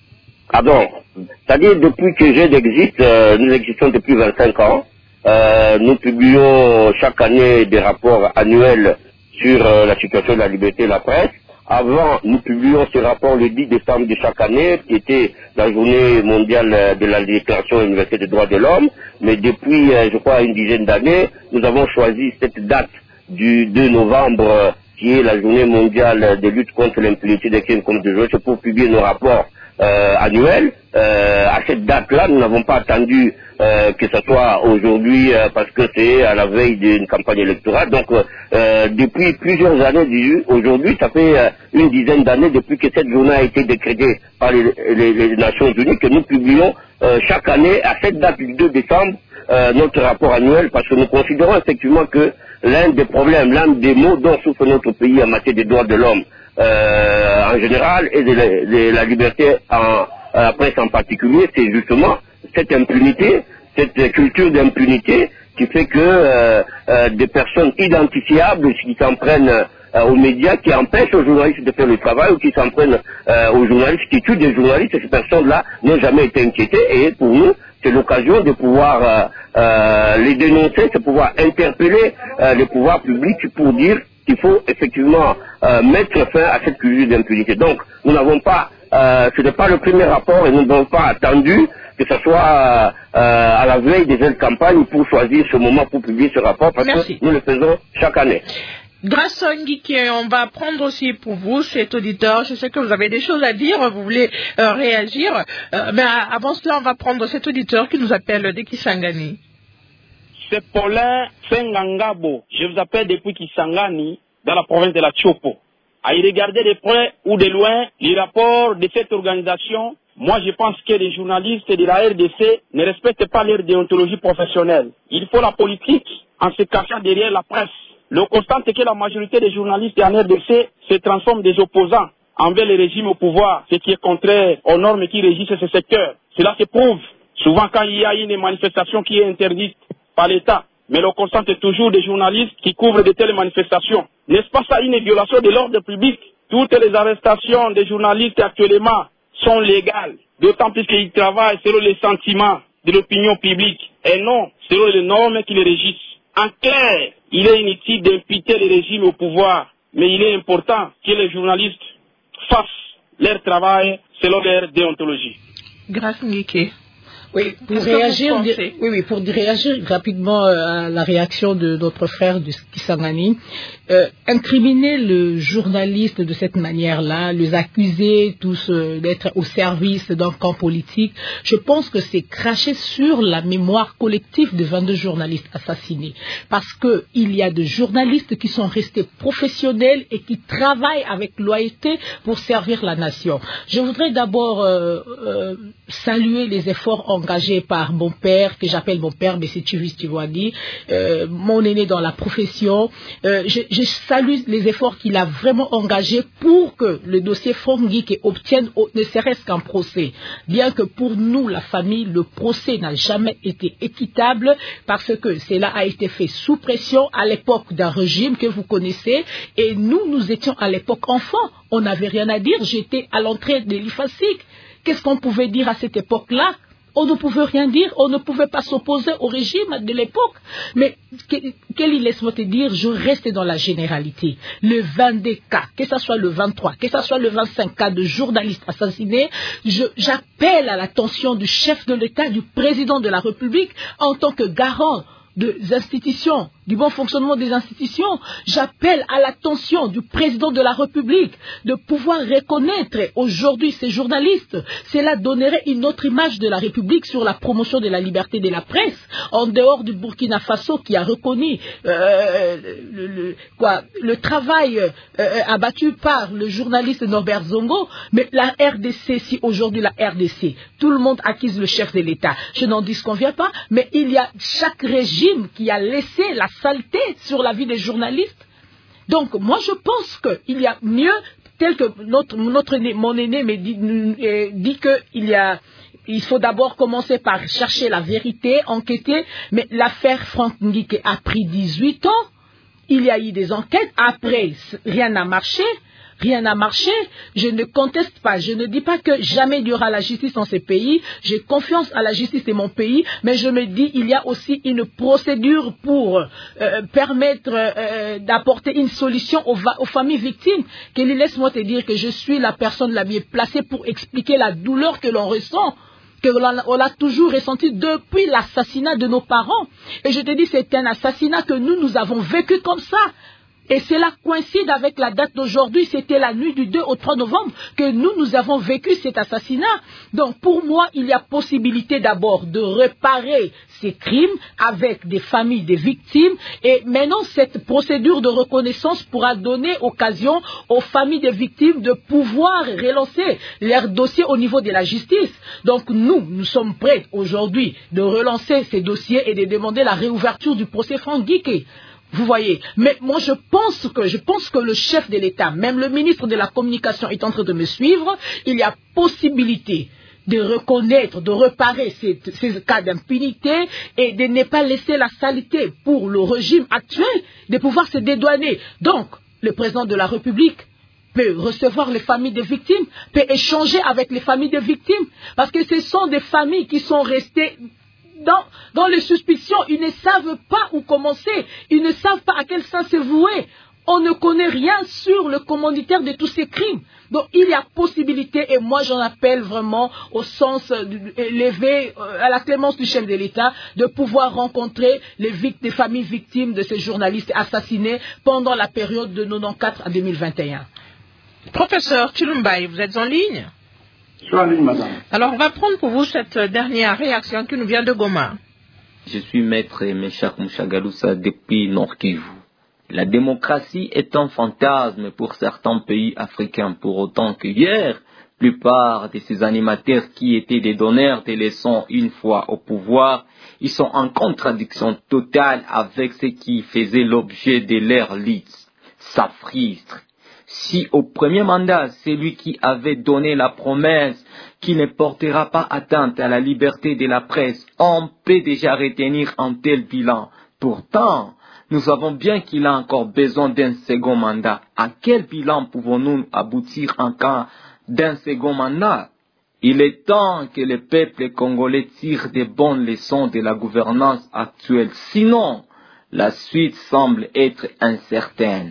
Ah bon, c'est-à-dire depuis que G E D existe, euh, nous existons depuis vingt-cinq ans, euh, nous publions chaque année des rapports annuels sur euh, la situation de la liberté de la presse. Avant, nous publions ce rapport le dix décembre de chaque année, qui était la journée mondiale de la Déclaration universelle des droits de l'homme. Mais depuis, je crois, une dizaine d'années, nous avons choisi cette date du deux novembre, qui est la journée mondiale de lutte contre l'impunité des crimes contre des journalistes, pour publier nos rapports euh, annuels. Euh, à cette date-là, nous n'avons pas attendu euh, que ce soit aujourd'hui euh, parce que c'est à la veille d'une campagne électorale. Donc, euh, depuis plusieurs années, aujourd'hui, ça fait euh, une dizaine d'années depuis que cette journée a été décrétée par les, les, les Nations Unies, que nous publions euh, chaque année à cette date du deux décembre euh, notre rapport annuel, parce que nous considérons effectivement que l'un des problèmes, l'un des maux dont souffre notre pays en matière des droits de l'homme euh, en général et de la, de la liberté en la presse en particulier, c'est justement cette impunité, cette culture d'impunité qui fait que euh, euh, des personnes identifiables qui s'en prennent euh, aux médias, qui empêchent aux journalistes de faire le travail ou qui s'en prennent euh, aux journalistes, qui tuent des journalistes, et ces personnes-là n'ont jamais été inquiétées. Et pour nous, c'est l'occasion de pouvoir euh, euh, les dénoncer, de pouvoir interpeller euh, les pouvoirs publics pour dire qu'il faut effectivement euh, mettre fin à cette culture d'impunité. Donc, nous n'avons pas Euh, ce n'est pas le premier rapport et nous n'avons pas attendu que ce soit euh, euh, à la veille des ailes campagnes pour choisir ce moment pour publier ce rapport, parce Merci. que nous le faisons chaque année.
Grâce à Nguiki, on va prendre aussi pour vous, cet auditeur, je sais que vous avez des choses à dire, vous voulez euh, réagir, euh, mais avant cela, on va prendre cet auditeur qui nous appelle de Kisangani.
C'est Paulin Sengangabo, je vous appelle depuis Kisangani, dans la province de la Tchopo. À y regarder de près ou de loin les rapports de cette organisation, moi je pense que les journalistes de la R D C ne respectent pas leur déontologie professionnelle. Il faut la politique en se cachant derrière la presse. Le constat est que la majorité des journalistes en R D C se transforment des opposants envers le régime au pouvoir, ce qui est contraire aux normes qui régissent ce secteur. Cela se prouve souvent quand il y a une manifestation qui est interdite par l'État. Mais le constat est toujours des journalistes qui couvrent de telles manifestations. N'est-ce pas ça une violation de l'ordre public? Toutes les arrestations des journalistes actuellement sont légales, d'autant plus qu'ils travaillent selon les sentiments de l'opinion publique et non selon les normes qui les régissent. En clair, il est inutile d'imputer le régime au pouvoir, mais il est important que les journalistes fassent leur travail selon leur déontologie.
Grâce Nguiki.
Oui, pour réagir, oui, oui, pour réagir rapidement à la réaction de notre frère de Kisangani, euh, incriminer le journaliste de cette manière-là, les accuser tous euh, d'être au service d'un camp politique, je pense que c'est cracher sur la mémoire collective de vingt-deux journalistes assassinés. Parce que il y a des journalistes qui sont restés professionnels et qui travaillent avec loyauté pour servir la nation. Je voudrais d'abord euh, euh, saluer les efforts engagé par mon père, que j'appelle mon père, mais c'est Chivis Tivwadi, euh, mon aîné dans la profession. Euh, je, je salue les efforts qu'il a vraiment engagés pour que le dossier Fongike obtienne au, ne serait-ce qu'un procès. Bien que pour nous, la famille, le procès n'a jamais été équitable parce que cela a été fait sous pression à l'époque d'un régime que vous connaissez et nous, nous étions à l'époque enfants. On n'avait rien à dire. J'étais à l'entrée de l'I F A S I C. Qu'est-ce qu'on pouvait dire à cette époque-là? On ne pouvait rien dire, on ne pouvait pas s'opposer au régime de l'époque. Mais, Kelly, laisse-moi te dire, je reste dans la généralité. Le vingt-deux cas, que ce soit le vingt-trois, que ce soit le vingt-cinq cas de journalistes assassinés, je, j'appelle à l'attention du chef de l'État, du président de la République, en tant que garant des institutions, du bon fonctionnement des institutions, j'appelle à l'attention du président de la République de pouvoir reconnaître aujourd'hui ces journalistes. Cela donnerait une autre image de la République sur la promotion de la liberté de la presse, en dehors du Burkina Faso qui a reconnu euh, le, le, quoi, le travail euh, abattu par le journaliste Norbert Zongo, mais la R D C, si aujourd'hui la R D C, tout le monde accuse le chef de l'État. Je n'en disconviens pas, mais il y a chaque régime qui a laissé la saleté sur la vie des journalistes. Donc, moi, je pense qu'il y a mieux, tel que notre, notre mon aîné me dit, euh, dit qu'il y a, il faut d'abord commencer par chercher la vérité, enquêter, mais l'affaire Franck Ngike a pris dix-huit ans, il y a eu des enquêtes, après, rien n'a marché. Rien n'a marché, je ne conteste pas, je ne dis pas que jamais il y aura la justice dans ces pays, j'ai confiance à la justice de mon pays, mais je me dis il y a aussi une procédure pour euh, permettre euh, d'apporter une solution aux, aux familles victimes. Kelly, laisse-moi te dire que je suis la personne la mieux placée pour expliquer la douleur que l'on ressent, que l'on a toujours ressenti depuis l'assassinat de nos parents. Et je te dis, c'est un assassinat que nous, nous avons vécu comme ça. Et cela coïncide avec la date d'aujourd'hui, c'était la nuit du deux au trois novembre que nous, nous avons vécu cet assassinat. Donc pour moi, il y a possibilité d'abord de réparer ces crimes avec des familles des victimes. Et maintenant, cette procédure de reconnaissance pourra donner occasion aux familles des victimes de pouvoir relancer leur dossier au niveau de la justice. Donc nous, nous sommes prêts aujourd'hui de relancer ces dossiers et de demander la réouverture du procès Franck Ngike. Vous voyez, mais moi je pense que je pense que le chef de l'État, même le ministre de la Communication est en train de me suivre, il y a possibilité de reconnaître, de réparer ces, ces cas d'impunité et de ne pas laisser la saleté pour le régime actuel, de pouvoir se dédouaner. Donc, le président de la République peut recevoir les familles des victimes, peut échanger avec les familles des victimes, parce que ce sont des familles qui sont restées Dans, dans les suspicions, ils ne savent pas où commencer, ils ne savent pas à quel sens se vouer. On ne connaît rien sur le commanditaire de tous ces crimes. Donc il y a possibilité, et moi j'en appelle vraiment au sens élevé, à la clémence du chef de l'État, de pouvoir rencontrer les, vict- les familles victimes de ces journalistes assassinés pendant la période de quatre-vingt-quatorze à deux mille vingt et un.
Professeur Chilumbaye, vous êtes en ligne ?
Je suis en ligne, madame.
Alors, on va prendre pour vous cette dernière réaction qui nous vient de Goma.
Je suis maître Meshak Mouchagaloussa depuis Nord Kivu. La démocratie est un fantasme pour certains pays africains, pour autant que hier, la plupart de ces animateurs qui étaient des donneurs de leçons une fois au pouvoir, ils sont en contradiction totale avec ce qui faisait l'objet de leur liste. Ça frustre. Si au premier mandat, c'est lui qui avait donné la promesse qu'il ne portera pas atteinte à la liberté de la presse, on peut déjà retenir un tel bilan. Pourtant, nous savons bien qu'il a encore besoin d'un second mandat. À quel bilan pouvons-nous aboutir en cas d'un second mandat? Il est temps que le peuple congolais tire de bonnes leçons de la gouvernance actuelle. Sinon, la suite semble être incertaine.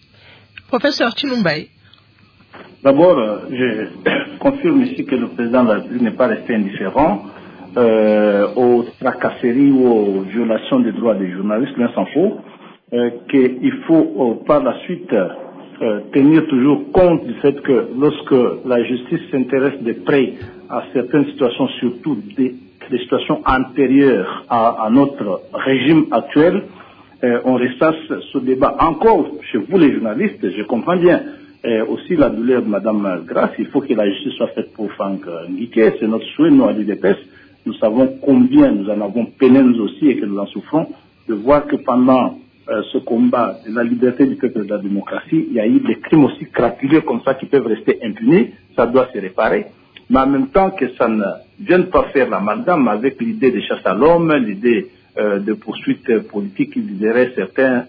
Professeur Chilumbaye.
D'abord, je confirme ici que le président de la République n'est pas resté indifférent euh, aux tracasseries ou aux violations des droits des journalistes, loin s'en faut, euh, qu'il faut euh, par la suite euh, tenir toujours compte du fait que lorsque la justice s'intéresse de près à certaines situations, surtout des, des situations antérieures à, à notre régime actuel, euh, on ressasse ce débat. Encore, chez vous les journalistes, je comprends bien euh, aussi la douleur de Mme Grasse, il faut que la justice soit faite pour Franck Nguiké, c'est notre souhait, nous, à l'U D P S. Nous savons combien nous en avons peiné nous aussi et que nous en souffrons, de voir que pendant euh, ce combat de la liberté du peuple et de la démocratie, il y a eu des crimes aussi crapuleux comme ça qui peuvent rester impunis, ça doit se réparer. Mais en même temps que ça ne vienne pas faire l'amalgame avec l'idée de chasse à l'homme, l'idée euh, de poursuite politique qui viserait certains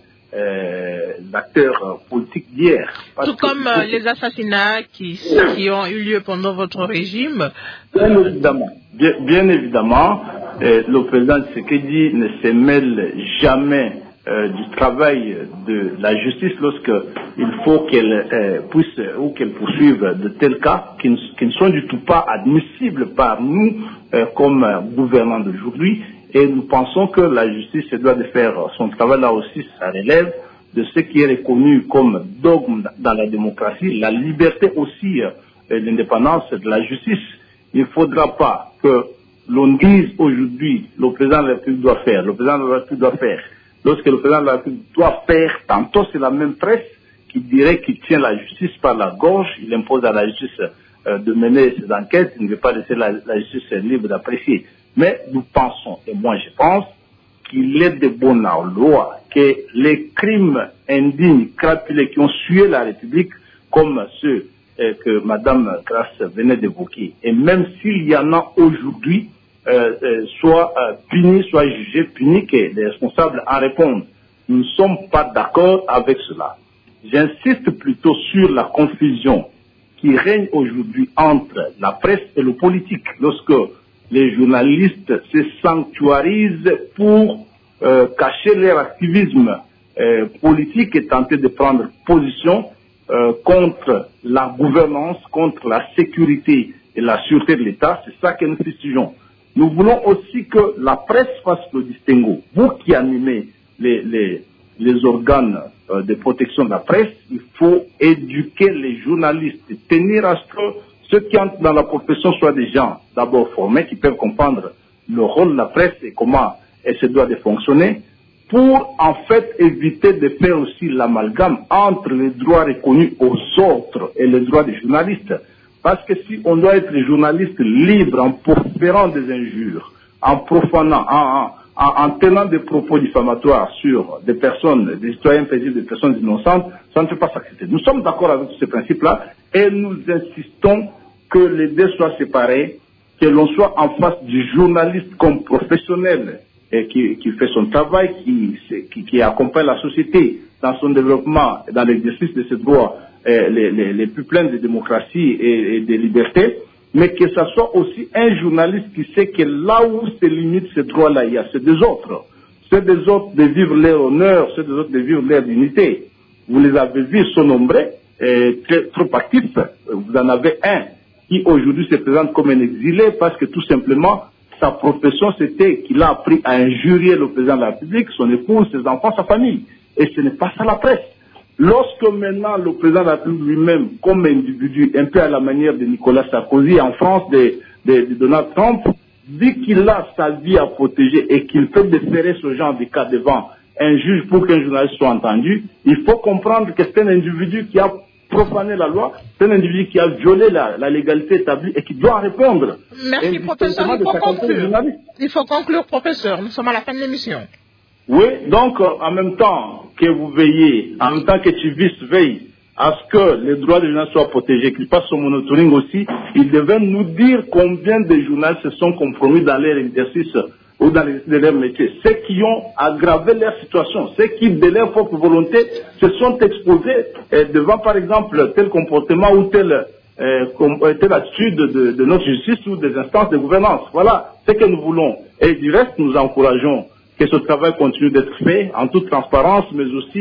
euh, acteurs politiques d'hier.
Tout comme euh, les assassinats qui, qui ont eu lieu pendant votre régime.
Bien évidemment, bien, bien évidemment, euh, le président Tshisekedi ne se mêle jamais euh, du travail de la justice lorsqu'il faut qu'elle euh, puisse ou qu'elle poursuive de tels cas qui ne, qui ne sont du tout pas admissibles par nous euh, comme euh, gouvernants d'aujourd'hui. Et nous pensons que la justice se doit de faire son travail là aussi, ça relève de ce qui est reconnu comme dogme dans la démocratie, la liberté aussi, euh, l'indépendance de la justice. Il ne faudra pas que l'on dise aujourd'hui le président de la République doit faire, le président de la République doit faire. Lorsque le président de la République doit faire, tantôt c'est la même presse qui dirait qu'il tient la justice par la gorge, il impose à la justice euh, de mener ses enquêtes, il ne veut pas laisser la, la justice libre d'apprécier. Mais nous pensons, et moi je pense, qu'il est de bonne loi que les crimes indignes, crapulés qui ont sué la République, comme ceux euh, que Mme Grasse venait d'évoquer, et même s'il y en a aujourd'hui, euh, euh, soient euh, punis, soient jugés, punis, que les responsables en répondent. Nous ne sommes pas d'accord avec cela. J'insiste plutôt sur la confusion qui règne aujourd'hui entre la presse et le politique, lorsque les journalistes se sanctuarisent pour euh, cacher leur activisme euh, politique et tenter de prendre position euh, contre la gouvernance, contre la sécurité et la sûreté de l'État. C'est ça que nous fustigeons. Nous voulons aussi que la presse fasse le distinguo. Vous qui animez les, les, les organes euh, de protection de la presse, il faut éduquer les journalistes, tenir à ce que ceux qui entrent dans la profession soient des gens d'abord formés, qui peuvent comprendre le rôle de la presse et comment elle se doit de fonctionner, pour en fait éviter de faire aussi l'amalgame entre les droits reconnus aux autres et les droits des journalistes. Parce que si on doit être des journalistes libres en proférant des injures, en profanant, en, en, en tenant des propos diffamatoires sur des personnes, des citoyens paisibles, des personnes innocentes, ça ne peut pas s'accepter. Nous sommes d'accord avec ces principes-là et nous insistons que les deux soient séparés, que l'on soit en face du journaliste comme professionnel et qui, qui fait son travail, qui, qui, qui accompagne la société dans son développement et dans l'exercice de ses droits eh, les, les, les plus pleins de démocratie et, et de liberté, mais que ce soit aussi un journaliste qui sait que là où se limitent ces droits-là, il y a ceux des autres. Ceux des autres de vivre leur honneur, ceux des autres de vivre leur dignité. Vous les avez vus, sont nombreux, et très, trop actifs. Vous en avez un qui aujourd'hui se présente comme un exilé parce que tout simplement, sa profession c'était qu'il a appris à injurier le président de la République, son épouse, ses enfants, sa famille. Et ce n'est pas ça la presse. Lorsque maintenant le président de la République lui-même, comme individu, un peu à la manière de Nicolas Sarkozy en France, de, de, de Donald Trump, dit qu'il a sa vie à protéger et qu'il peut déférer ce genre de cas devant un juge pour qu'un journaliste soit entendu, il faut comprendre que c'est un individu qui a profané la loi, c'est un individu qui a violé la, la légalité établie et qui doit répondre.
Merci, professeur. Il faut conclure. Il faut conclure, professeur. Nous sommes à la fin de l'émission.
Oui, donc euh, en même temps que vous veillez, en même temps que Chivis veille à ce que les droits des journalistes soient protégés, qu'ils passent au monitoring aussi, ils devaient nous dire combien de journalistes se sont compromis dans leur exercice ou dans l'exercice de leur métier. Ceux qui ont aggravé leur situation, ceux qui, de leur propre volonté, se sont exposés euh, devant, par exemple, tel comportement ou telle, euh, com telle attitude de, de notre justice ou des instances de gouvernance. Voilà ce que nous voulons. Et du reste, nous encourageons que ce travail continue d'être fait en toute transparence, mais aussi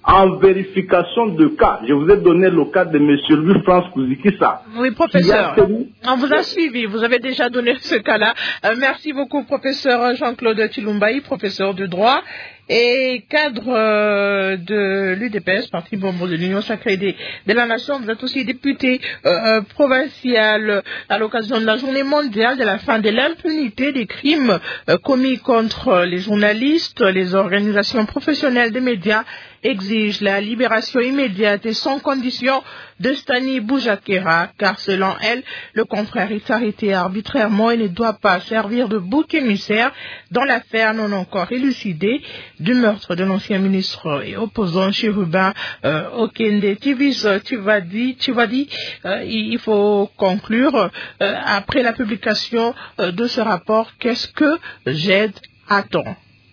en vérification de cas. Je vous ai donné le cas de M. Louis-France Kouzikissa.
Oui, professeur. On vous a suivi. Vous avez déjà donné ce cas-là. Euh, merci beaucoup, professeur Jean-Claude Chilumbaï, professeur de droit et cadre euh, de l'U D P S, Parti membre de l'Union sacrée des, de la Nation. Vous êtes aussi député euh, provincial à l'occasion de la journée mondiale de la fin de l'impunité des crimes euh, commis contre les journalistes. Les organisations professionnelles des médias exigent la libération immédiate et sans condition de Stani Boujakera, car selon elle, le confrère est arrêté arbitrairement et ne doit pas servir de bouc émissaire dans l'affaire non encore élucidée du meurtre de l'ancien ministre et opposant Chérubin euh, Okende. Tivis, tu vas dire, tu vas dire, euh, il faut conclure euh, après la publication euh, de ce rapport. Qu'est-ce que J E D attend?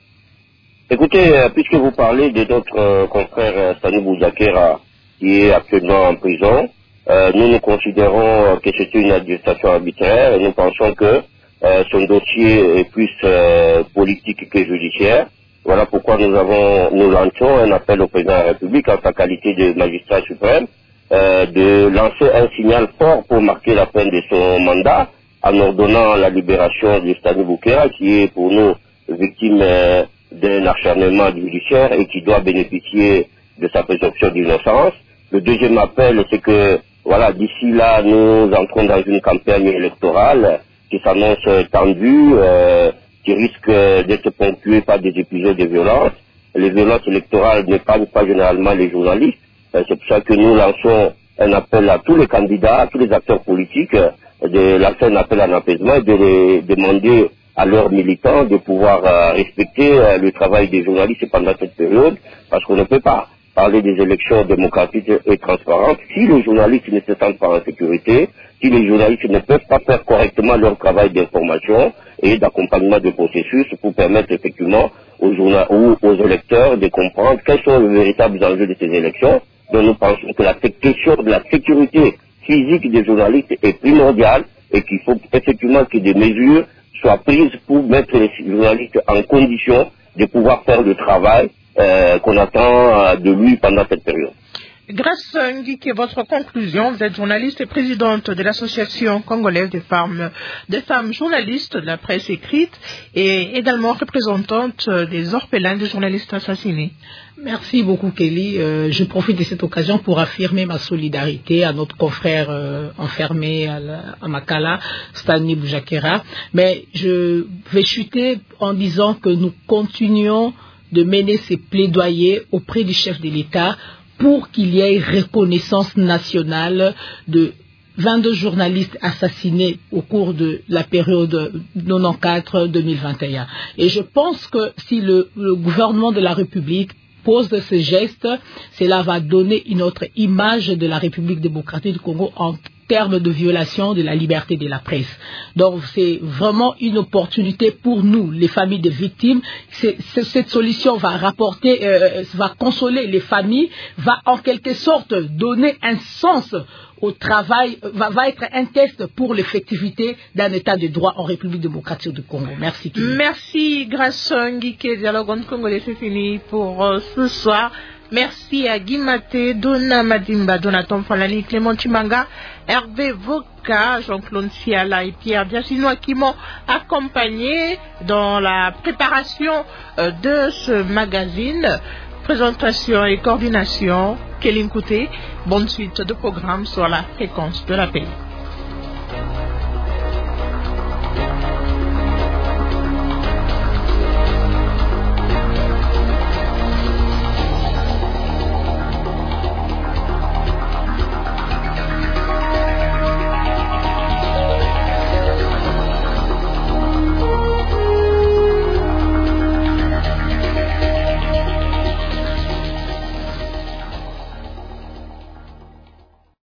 Écoutez, euh, puisque vous parlez de notre euh, confrère euh, Stani Boujakera qui est actuellement en prison, euh, nous nous considérons que c'est une arrestation arbitraire et nous pensons que euh, son dossier est plus euh, politique que judiciaire. Voilà pourquoi nous avons nous lançons un appel au président de la République en sa qualité de magistrat suprême euh, de lancer un signal fort pour marquer la fin de son mandat en ordonnant la libération de Stani Boujakera qui est pour nous victime euh, d'un acharnement judiciaire et qui doit bénéficier de sa présomption d'innocence. Le deuxième appel, c'est que, voilà, d'ici là, nous entrons dans une campagne électorale qui s'annonce tendue, euh, qui risque d'être ponctuée par des épisodes de violence. Les violences électorales n'épargnent pas généralement les journalistes. Euh, c'est pour ça que nous lançons un appel à tous les candidats, à tous les acteurs politiques, euh, de lancer un appel à un apaisement et de les demander à leurs militants de pouvoir euh, respecter euh, le travail des journalistes pendant cette période, parce qu'on ne peut pas parler des élections démocratiques et transparentes si les journalistes ne se sentent pas en sécurité, si les journalistes ne peuvent pas faire correctement leur travail d'information et d'accompagnement du processus pour permettre effectivement aux, journal- ou aux électeurs de comprendre quels sont les véritables enjeux de ces élections. Donc nous pensons que la question de la sécurité physique des journalistes est primordiale et qu'il faut effectivement que des mesures soient prises pour mettre les journalistes en condition de pouvoir faire le travail euh, qu'on attend euh, de lui pendant cette période.
Grâce à indiquer votre conclusion, vous êtes journaliste et présidente de l'Association congolaise des femmes, des femmes journalistes de la presse écrite et également représentante des orphelins de journalistes assassinés.
Merci beaucoup Kelly. Euh, je profite de cette occasion pour affirmer ma solidarité à notre confrère euh, enfermé à, la, à Makala, Stani Boujakera. Mais je vais chuter en disant que nous continuons de mener ces plaidoyers auprès du chef de l'État pour qu'il y ait reconnaissance nationale de vingt-deux journalistes assassinés au cours de la période quatre-vingt-quatorze deux mille vingt et un. Et je pense que si le, le gouvernement de la République pose ce geste, cela va donner une autre image de la République démocratique du Congo en termes de violation de la liberté de la presse. Donc c'est vraiment une opportunité pour nous, les familles de victimes. C'est, c'est, cette solution va rapporter, euh, va consoler les familles, va en quelque sorte donner un sens au travail, va, va être un test pour l'effectivité d'un état de droit en République démocratique du Congo. Merci. Kimi.
Merci, grâce à Nguike, dialogue congolais, c'est fini pour euh, ce soir. Merci à Guimate, Dona Madimba, Jonathan Falani, Clément Chimanga, Hervé Voka, Jean-Claude Siala et Pierre Biasinois qui m'ont accompagné dans la préparation euh, de ce magazine. Présentation et coordination, Kéline Kouté. Bonne suite de programme sur la fréquence de la paix.